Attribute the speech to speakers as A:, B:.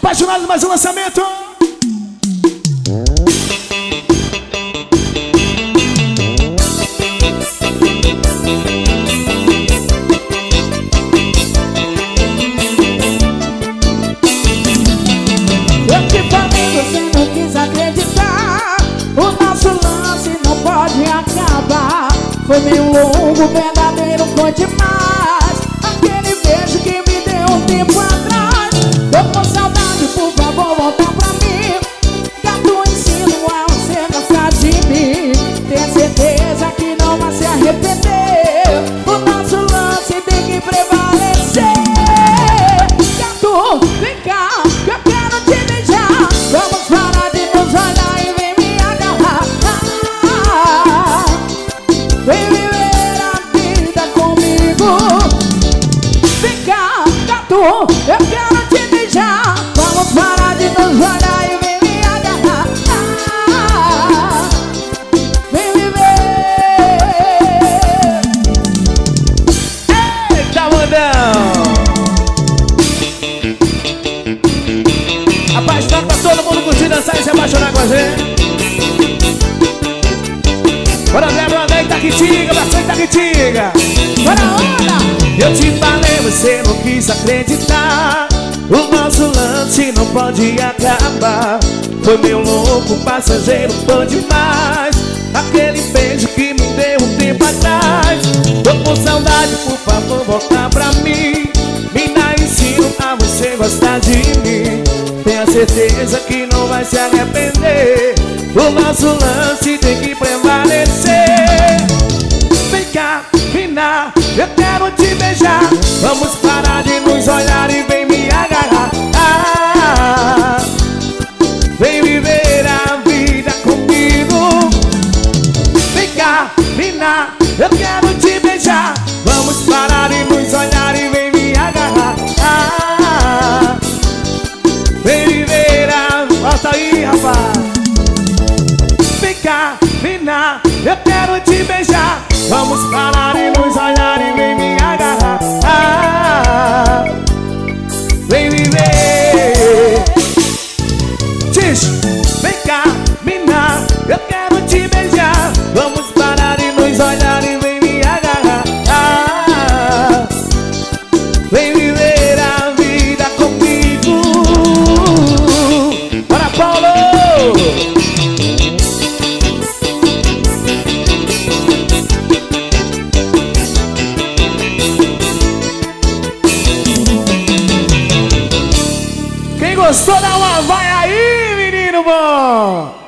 A: Apaixonados, mais um lançamento.
B: Eu te falei, você não quis acreditar. O nosso lance não pode acabar. Foi meio longo, verdadeiro foi demais. Aquele beijo que me deu um tempo atrás. Tô com saudade, por favor, volta pra mim. Gato, ensino a você gostar de mim. Tenha certeza que não vai se arrepender. O nosso lance tem que prevalecer. Gato, vem cá, que eu quero te beijar. Vamos parar de nos olhar e vem me agarrar. Vem viver a vida comigo. Vem cá, gato, eu quero te beijar. Vamos parar de nos olhar e vem me agarrar. Vem viver.
A: Eita, Mandão! Rapaz, tá pra todo mundo curtir, dançar e se apaixonar com a gente. Bora, André, Itaquitiga, bastante Itaquitiga.
B: Bora, onda!
A: Eu te falei, você não quis acreditar. O nosso lance não pode acabar. Foi meio louco, passageiro, foi demais. Aquele beijo que me deu um tempo atrás. Tô com saudade, por favor, volta pra mim. Me dá ensino a você gostar de mim. Tenha certeza que não vai se arrepender. O nosso lance tem que prevalecer. Vem cá, mina, eu quero te beijar. Vamos parar de nos olhar e vem me agarrar. Vem viver a vida comigo. Vem cá, mina, eu quero te beijar. Vamos parar de nos olhar e vem me agarrar. Vem viver a... Volta aí, rapaz. Vem cá, mina, eu quero te beijar. Vamos parar e nos olhar e vem me agarrar. Vem viver. Diz, vem cá, mina, eu quero te beijar. Vamos parar e nos olhar e vem me agarrar. Vem viver a vida comigo. Bora, Paulo! Quem gostou, dá uma vai aí, menino bom!